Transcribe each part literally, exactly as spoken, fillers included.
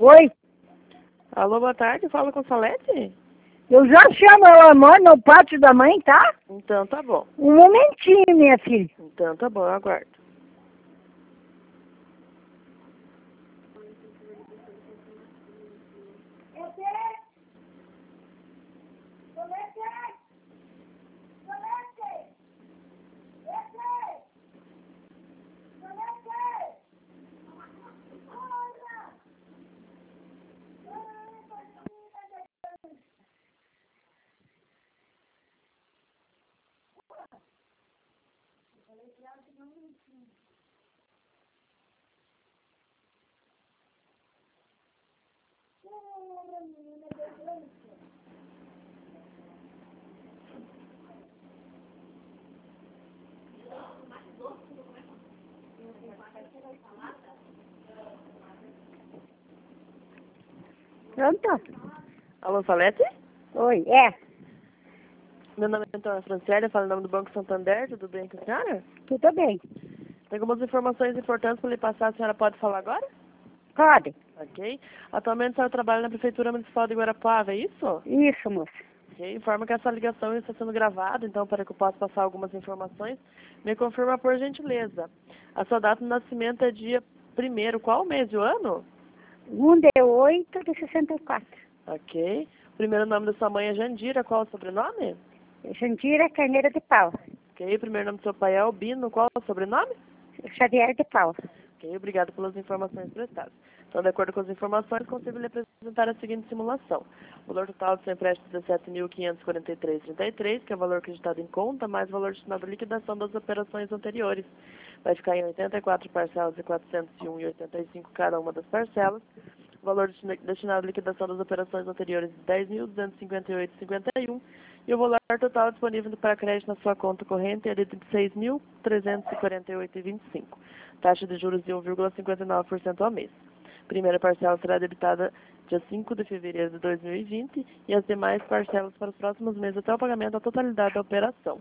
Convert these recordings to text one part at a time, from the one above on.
Oi, Alô, boa tarde, fala com Salete? eu já chamo ela mãe no pátio da mãe, tá? Então tá bom. Um momentinho, minha filha. Então tá bom, eu aguardo. Pronto? Alô, Salete? Oi, é. Meu nome é Antônia Franciele, eu falo em nome do Banco Santander, tudo bem com a senhora? Tudo bem. Tem algumas informações importantes para lhe passar, a senhora pode falar agora? Pode. Ok. Atualmente a senhora trabalha na Prefeitura Municipal de Guarapuava, é isso? Isso, moça. Ok. Informa que essa ligação está sendo gravada, então para que eu possa passar algumas informações, me confirma por gentileza. A sua data de nascimento é dia primeiro, qual mês do ano? Um de oito de sessenta e quatro. Ok. O primeiro nome da sua mãe é Jandira, qual é o sobrenome? Jandira Carneiro de Pau. Ok. O primeiro nome do seu pai é Albino, qual é o sobrenome? Xavier de Pau. Ok, obrigado pelas informações prestadas. Então, de acordo com as informações, consigo lhe apresentar a seguinte simulação. O valor total do seu empréstimo é dezessete mil quinhentos e quarenta e três vírgula trinta e três, que é o valor acreditado em conta, mais o valor destinado à liquidação das operações anteriores. Vai ficar em oitenta e quatro parcelas de quatrocentos e um vírgula oitenta e cinco cada uma das parcelas. O valor destinado à liquidação das operações anteriores de dez mil duzentos e cinquenta e oito vírgula cinquenta e um. E o valor total disponível para crédito na sua conta corrente é de trinta e seis mil trezentos e quarenta e oito vírgula vinte e cinco. Taxa de juros de um vírgula cinquenta e nove por cento ao mês. Primeira parcela será debitada dia cinco de fevereiro de dois mil e vinte e as demais parcelas para os próximos meses até o pagamento da totalidade da operação.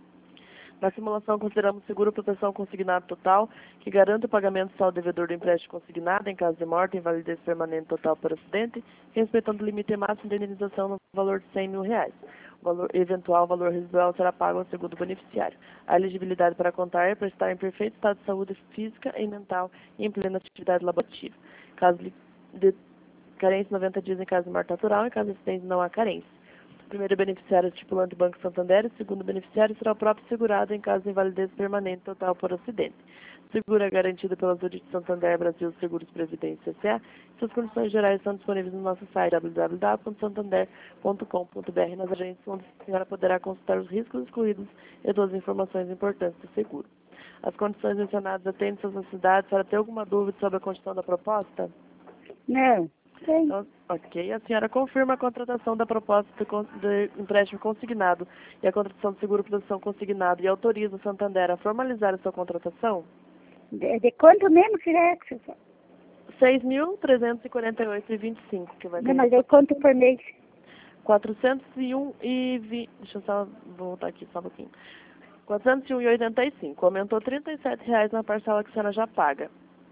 Na simulação, consideramos seguro proteção consignado total, que garante o pagamento só ao devedor do empréstimo consignado em caso de morte, invalidez permanente total por acidente, respeitando o limite máximo de indenização no valor de cem mil reais. O valor, eventual valor residual será pago ao segundo beneficiário. A elegibilidade para contar é para estar em perfeito estado de saúde física e mental e em plena atividade laborativa. Caso de carência, noventa dias em caso de morte natural, em caso de acidente não há carência. O primeiro beneficiário é o estipulante Banco Santander, o segundo beneficiário será o próprio segurado em caso de invalidez permanente total por acidente. O seguro é garantido pela Zurich Santander Brasil Seguros Previdência S A. Suas condições gerais estão disponíveis no nosso site w w w ponto santander ponto com ponto b r nas agências onde a senhora poderá consultar os riscos excluídos e todas as informações importantes do seguro. As condições mencionadas atendem suas necessidades. Para ter alguma dúvida sobre a condição da proposta? Não. Tem. Então, ok, a senhora confirma a contratação da proposta de, con- de empréstimo consignado e a contratação de seguro proteção consignado e autoriza o Santander a formalizar a sua contratação? De, de quanto mesmo que é que você fala? seis mil trezentos e quarenta e oito vírgula vinte e cinco, que vai Não, ter mas de quanto por mês? quatrocentos e um e vinte. Deixa eu só voltar aqui só um pouquinho. quatrocentos e um e oitenta e cinco. Aumentou trinta e sete reais na parcela que a senhora já paga.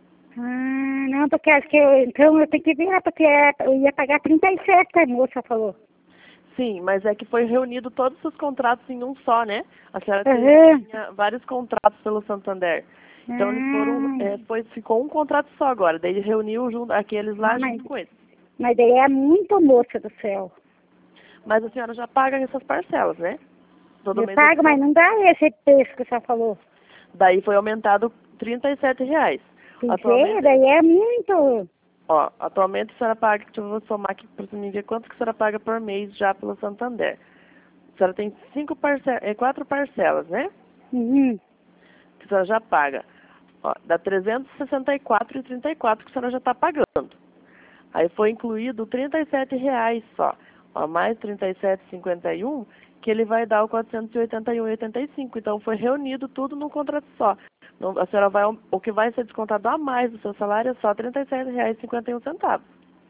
Ah, não, porque acho que eu, então eu tenho que virar, porque é- eu ia pagar trinta e sete, a moça falou. Sim, mas é que foi reunido todos os contratos em um só, né? A senhora Aham. tinha vários contratos pelo Santander. Então eles foram, Ah, é, foi, ficou um contrato só agora. Daí ele reuniu junto, aqueles lá ah, mas, junto com eles. mas daí é muito, moça do céu. Mas a senhora já paga essas parcelas, né? Todo Eu mês. pago, mas não dá esse preço que a senhora falou. Daí foi aumentado trinta e sete reais. Tem que Atualmente, ver, daí é muito. ó, atualmente a senhora paga, deixa eu vou somar aqui para você me ver quanto que a senhora paga por mês já pelo Santander. A senhora tem cinco parcelas, é, quatro parcelas, né? Uhum. Que a senhora já paga. Ó, dá trezentos e sessenta e quatro reais e trinta e quatro centavos que a senhora já está pagando. Aí foi incluído trinta e sete reais só. Ó, mais trinta e sete reais e cinquenta e um, que ele vai dar o quatrocentos e oitenta e um reais e oitenta e cinco. Então foi reunido tudo num contrato só. Não, a senhora vai, o que vai ser descontado a mais do seu salário é só trinta e sete reais e cinquenta e um centavos.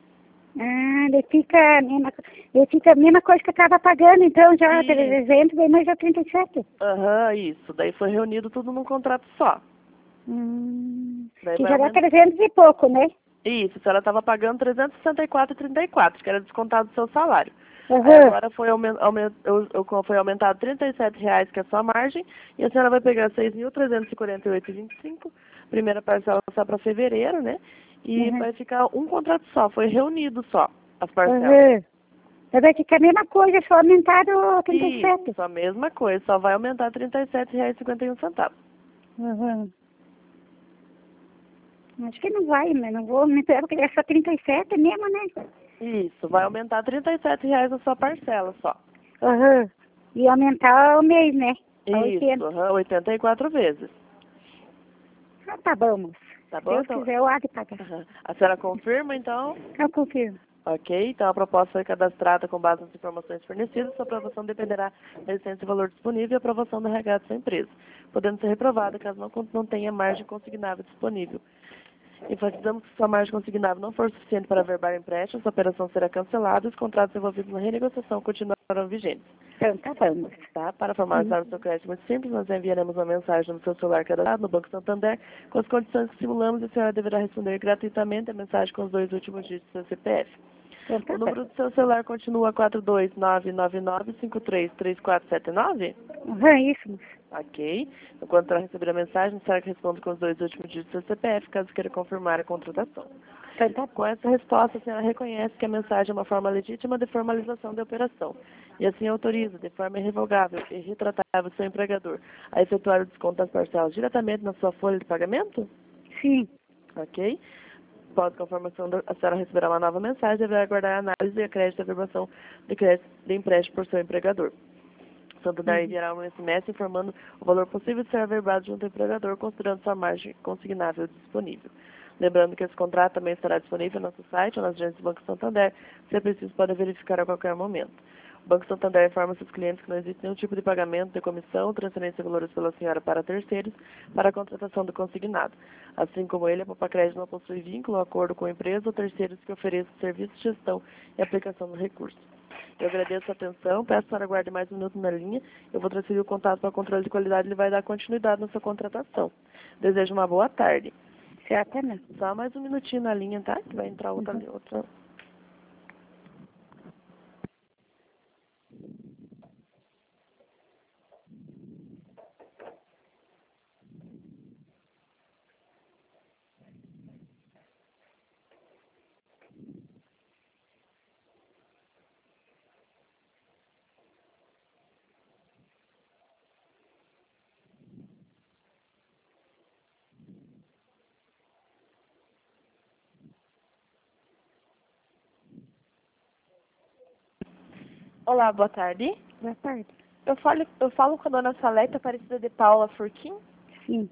Ah, daí fica a mesma, daí fica a mesma coisa que eu estava pagando, então já Isso. trezentos, daí mais já trinta e sete. Aham, isso. Daí foi reunido tudo num contrato só. Hum, Daí que vai já dá aumentar. trezentos e pouco, né? Isso, a senhora estava pagando trezentos e sessenta e quatro reais e trinta e quatro centavos, que era descontado do seu salário. Uhum. Aí agora foi, aumen aument eu, eu, foi aumentado trinta e sete reais, que é a sua margem, e a senhora vai pegar seis mil trezentos e quarenta e oito reais e vinte e cinco centavos, primeira parcela só para fevereiro, né? E Uhum. vai ficar um contrato só, foi reunido só as parcelas. Uhum. Vai ficar a mesma coisa, só aumentado trinta e sete. Isso, a mesma coisa, só vai aumentar trinta e sete reais e cinquenta e um centavos. Uhum. Acho que não vai, mas não vou aumentar, porque é só trinta e sete mesmo, né? Isso, vai aumentar trinta e sete reais a sua parcela só. Uhum. E aumentar o mês, né? A Isso, oitenta. uhum, oitenta e quatro vezes. Ah, tá bom, moço. Tá Se bom? Deus Então, quiser, eu há de pagar. uhum. A senhora confirma, então? Eu confirmo. Ok, então a proposta foi cadastrada com base nas informações fornecidas. Sua aprovação dependerá da existência e valor disponível e aprovação do R H da sua empresa, podendo ser reprovada caso não, não tenha margem consignável disponível. Enfatizamos que se sua margem consignável não for suficiente para averbar o empréstimo, essa operação será cancelada e os contratos envolvidos na renegociação continuarão vigentes. Então, tá bom, moço. Tá? Para formalizar o seu crédito muito simples, nós enviaremos uma mensagem no seu celular cadastrado no Banco Santander com as condições que simulamos e a senhora deverá responder gratuitamente a mensagem com os dois últimos dígitos do seu C P F. Então, tá O bom. número do seu celular continua quatro dois nove nove nove cinco três três quatro sete nove? Uhum, isso, moço. Ok. Enquanto ela receber a mensagem, será que responde com os dois últimos dígitos do seu C P F, caso queira confirmar a contratação. Então, tá Com bom. essa resposta, a senhora reconhece que a mensagem é uma forma legítima de formalização da operação e assim autoriza, de forma irrevogável e retratável, seu empregador a efetuar o desconto das parcelas diretamente na sua folha de pagamento? Sim. Ok? Após a confirmação, da- a senhora receberá uma nova mensagem e deverá aguardar a análise e a crédito e averbação de crédito de empréstimo por seu empregador. O Santander Uhum. enviará um S M S informando o valor possível de ser averbado junto ao empregador, considerando sua margem consignável disponível. Lembrando que esse contrato também estará disponível no nosso site ou nas agências do Banco Santander, se é preciso, pode verificar a qualquer momento. O Banco Santander informa seus clientes que não existe nenhum tipo de pagamento de comissão, transferência de valores pela senhora para terceiros para a contratação do consignado. Assim como ele, a Popacred não possui vínculo ou acordo com a empresa ou terceiros que ofereçam serviço de gestão e aplicação do recurso. Eu agradeço a atenção, peço para aguarde mais um minuto na linha. Eu vou transferir o contato para o controle de qualidade e ele vai dar continuidade na sua contratação. Desejo uma boa tarde. Certamente. Só mais um minutinho na linha, tá? Que vai entrar outra, Uhum. outra. Olá, boa tarde. Boa tarde. Eu falo, eu falo com a dona Salete Aparecida de Paula Furquim. Sim.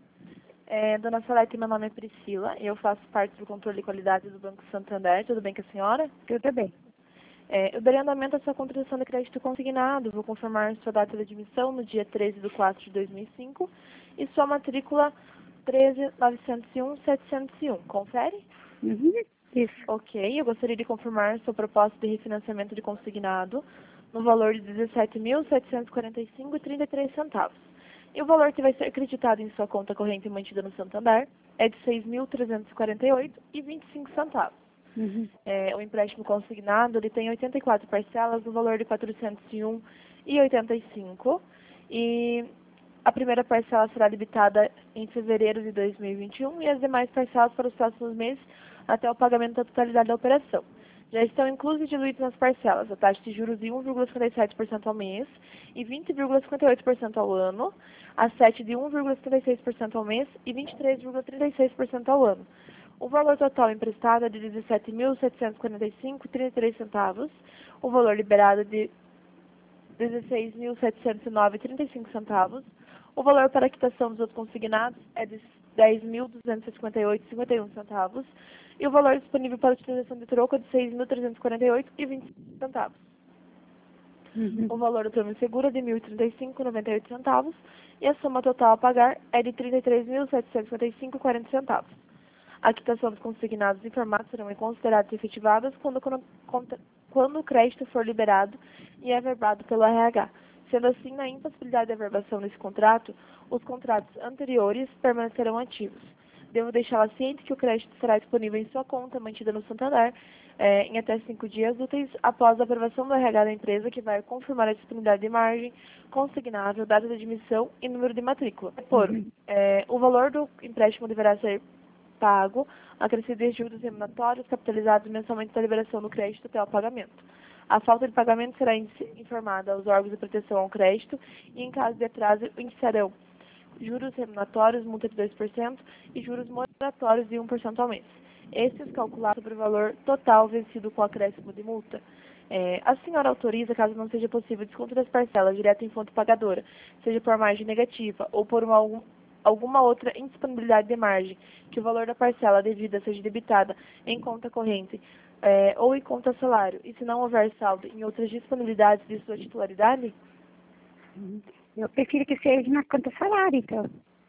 É, dona Salete, meu nome é Priscila e eu faço parte do controle de qualidade do Banco Santander. Tudo bem com a senhora? Tudo bem. É, eu darei andamento à sua contratação de crédito consignado. Vou confirmar sua data de admissão no dia treze de quatro de dois mil e cinco e sua matrícula treze novecentos e um setecentos e um. Confere? Uhum. Isso. Ok, eu gostaria de confirmar sua proposta de refinanciamento de consignado no valor de dezessete mil setecentos e quarenta e cinco reais e trinta e três centavos. E o valor que vai ser acreditado em sua conta corrente mantida no Santander é de seis mil trezentos e quarenta e oito reais e vinte e cinco centavos. Uhum. É, o empréstimo consignado ele tem oitenta e quatro parcelas no valor de quatrocentos e um reais e oitenta e cinco centavos e a primeira parcela será debitada em fevereiro de dois mil e vinte e um e as demais parcelas para os próximos meses até o pagamento da totalidade da operação. Já estão inclusos e diluídos nas parcelas a taxa de juros de um vírgula cinquenta e sete por cento ao mês e vinte vírgula cinquenta e oito por cento ao ano, a sete de um vírgula setenta e seis por cento ao mês e vinte e três vírgula trinta e seis por cento ao ano. O valor total emprestado é de dezessete mil setecentos e quarenta e cinco reais e trinta e três centavos, o valor liberado é de dezesseis mil setecentos e nove reais e trinta e cinco centavos, o valor para a quitação dos outros consignados é de dez mil duzentos e cinquenta e oito reais e cinquenta e um centavos e o valor disponível para utilização de troco é de seis mil trezentos e quarenta e oito reais e vinte e cinco centavos. Uhum. O valor do termo seguro é de mil e trinta e cinco reais e noventa e oito centavos e a soma total a pagar é de trinta e três mil setecentos e cinquenta e cinco reais e quarenta centavos. A quitação dos consignados informados serão consideradas efetivadas quando, quando, quando o crédito for liberado e averbado pelo R H. Sendo assim, na impossibilidade de averbação desse contrato, os contratos anteriores permanecerão ativos. devo deixá-la ciente que o crédito será disponível em sua conta, mantida no Santander, é, em até cinco dias úteis após a aprovação do R H da empresa, que vai confirmar a disponibilidade de margem, consignável, data de admissão e número de matrícula. Por, Uhum. é, o valor do empréstimo deverá ser pago, acrescido de juros remuneratórios, capitalizados mensalmente da liberação do crédito até o pagamento. A falta de pagamento será informada aos órgãos de proteção ao crédito e, em caso de atraso, iniciarão juros remuneratórios, multa de dois por cento e juros moratórios de um por cento ao mês. Estes calculados sobre o valor total vencido com acréscimo de multa. É, a senhora autoriza, caso não seja possível, desconto das parcelas direto em fonte pagadora, seja por margem negativa ou por uma, algum, alguma outra indisponibilidade de margem, que o valor da parcela devida seja debitada em conta corrente é, ou em conta salário, e se não houver saldo em outras disponibilidades de sua titularidade? Eu prefiro que seja na conta salário, então.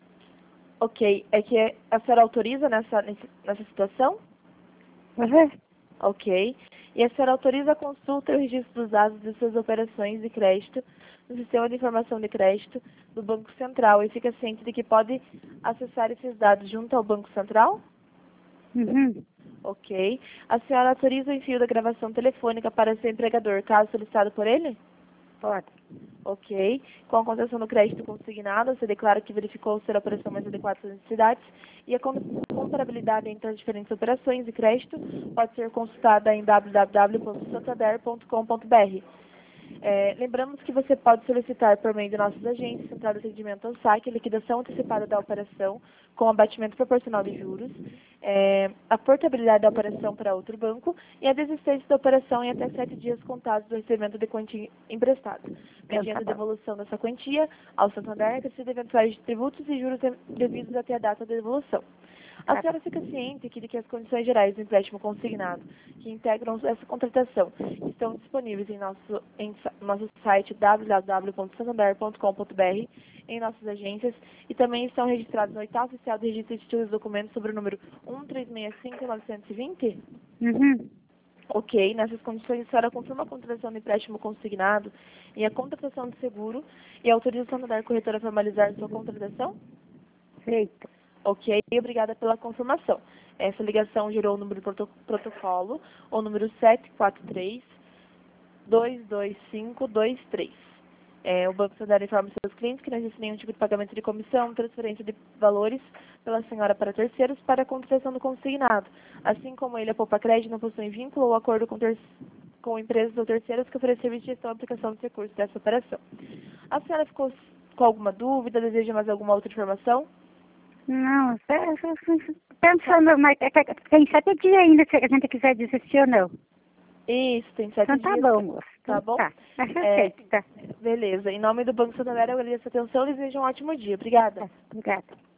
Ok. É que a senhora autoriza nessa, nessa situação? Uhum. Ok. E a senhora autoriza a consulta e o registro dos dados de suas operações de crédito no Sistema de Informação de Crédito do Banco Central e fica ciente de que pode acessar esses dados junto ao Banco Central? Uhum. Ok. A senhora autoriza o envio da gravação telefônica para seu empregador, caso solicitado por ele? Pode. Ok. Com a concessão do crédito consignado, você declara que verificou ser a operação mais adequada às suas necessidades e a comparabilidade entre as diferentes operações de crédito pode ser consultada em w w w ponto santander ponto com ponto b r. É, lembramos que você pode solicitar por meio de nossas agências, central de atendimento ao saque, liquidação antecipada da operação com abatimento proporcional de juros, é, a portabilidade da operação para outro banco e a desistência da operação em até sete dias contados do recebimento de quantia emprestada, mediante a devolução dessa quantia ao Santander, acrescido eventuais tributos e juros devidos até a data da devolução. A senhora fica ciente que, de que as condições gerais do empréstimo consignado, que integram essa contratação, estão disponíveis em nosso, em nosso site w w w ponto santander ponto com ponto b r, em nossas agências, e também estão registrados no oitavo oficial de registro de títulos e documentos sobre o número um três seis cinco nove dois zero? Uhum. Ok, nessas condições a senhora confirma a contratação de empréstimo consignado e a contratação de seguro e autoriza o Santander Corretora a formalizar sua contratação? Feito. Ok, obrigada pela confirmação. Essa ligação gerou o número do protocolo, o número sete quatro três, dois dois cinco, dois três. É, o Banco Santander informa seus clientes que não existe nenhum tipo de pagamento de comissão, transferência de valores pela senhora para terceiros para a contratação do consignado. Assim como ele, a Poupa Crédito, não possui vínculo ou acordo com, ter com empresas ou terceiros que oferecem serviço de gestão e aplicação dos recursos dessa operação. A senhora ficou com alguma dúvida? Deseja mais alguma outra informação? Não, pensando, mas é que tem sete dias ainda se a gente quiser desistir ou não. Isso, tem sete Então tá dias. bom, moço. Tá bom? Tá, acho É, feito, tá. beleza. Em nome do Banco Santander, eu agradeço a atenção e desejo um ótimo dia. Obrigada. Tá, obrigada.